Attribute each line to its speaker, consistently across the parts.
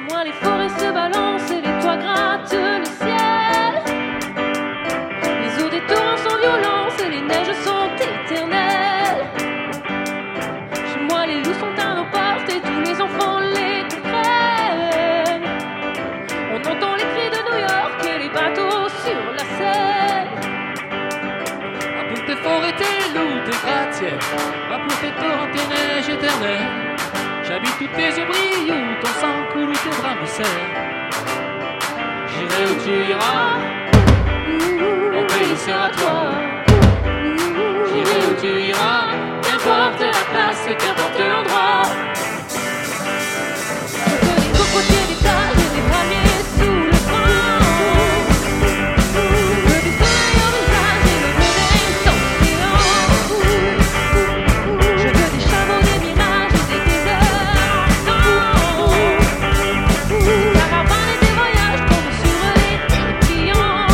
Speaker 1: moi les forêts se balancent et les toits grattent le ciel. Les eaux des torrents sont violentes et les neiges sont éternelles. Chez moi les loups sont à nos portes et tous les enfants les craignent. On entend les cris de New York et les bateaux sur la Seine.
Speaker 2: Rappelons tes forêts, tes loups, tes gratte-ciels. Rappelons tes torrents, tes neiges éternelles. J'habite où tes yeux brillent, où ton sang coule, où tes bras me serrent. J'irai où tu iras, mon pays sera toi. J'irai où tu iras, qu'importe la place, qu'importe l'endroit.
Speaker 1: Je veux des cocotiers, des tailles et des palmiers sous le vent. Je veux du soleil au visage et le bleu des océans. Je veux des chameaux, des mirages et des déserts en sang. Caravanes et des voyages comme sur les clients.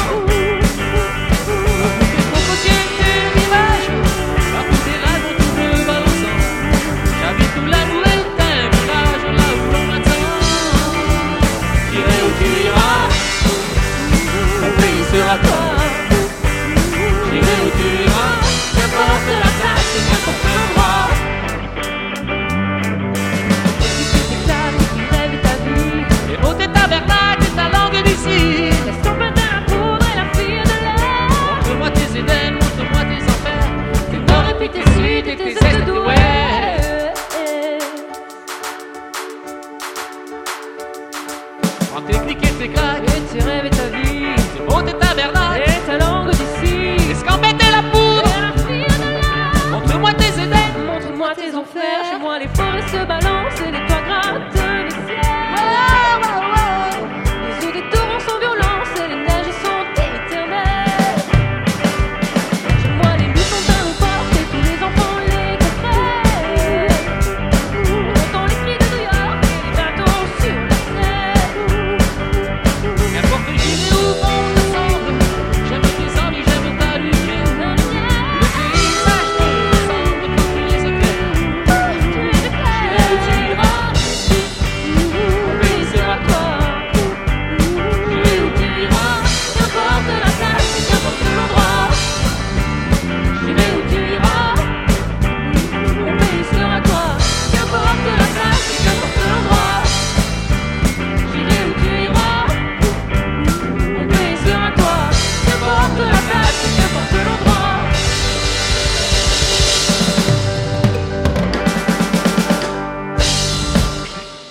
Speaker 2: Des cocotiers, des rivages, partout des rêves en tout bleu balançant. J'habite où l'amour est un mirage, là où l'on m'attend. J'irai où tu iras, mon pays sera toi. J'irai où tu iras, qu'importe la place et qu'importe l'endroit.
Speaker 1: Tes claves qui rêvent ta vie.
Speaker 2: Les mots de ta vernacle et ta langue d'ici.
Speaker 1: Laisse tomber la poudre et la fille de l'air.
Speaker 2: Montre-moi tes Éden, montre-moi tes enfers, tes nord et puis tes sud et tes est et tes ouest. Prends tes clics et tes claques,
Speaker 1: Et tes rêves et ta vie.
Speaker 2: tes mots de ta vernacle,
Speaker 1: Et ta langue d'ici.
Speaker 2: qu'est-ce qu'en mettait la poudre.
Speaker 1: Et la fille de l'air.
Speaker 2: Montre-moi tes Éden.
Speaker 1: Montre-moi tes enfers. Chez moi les forêts se balancent et les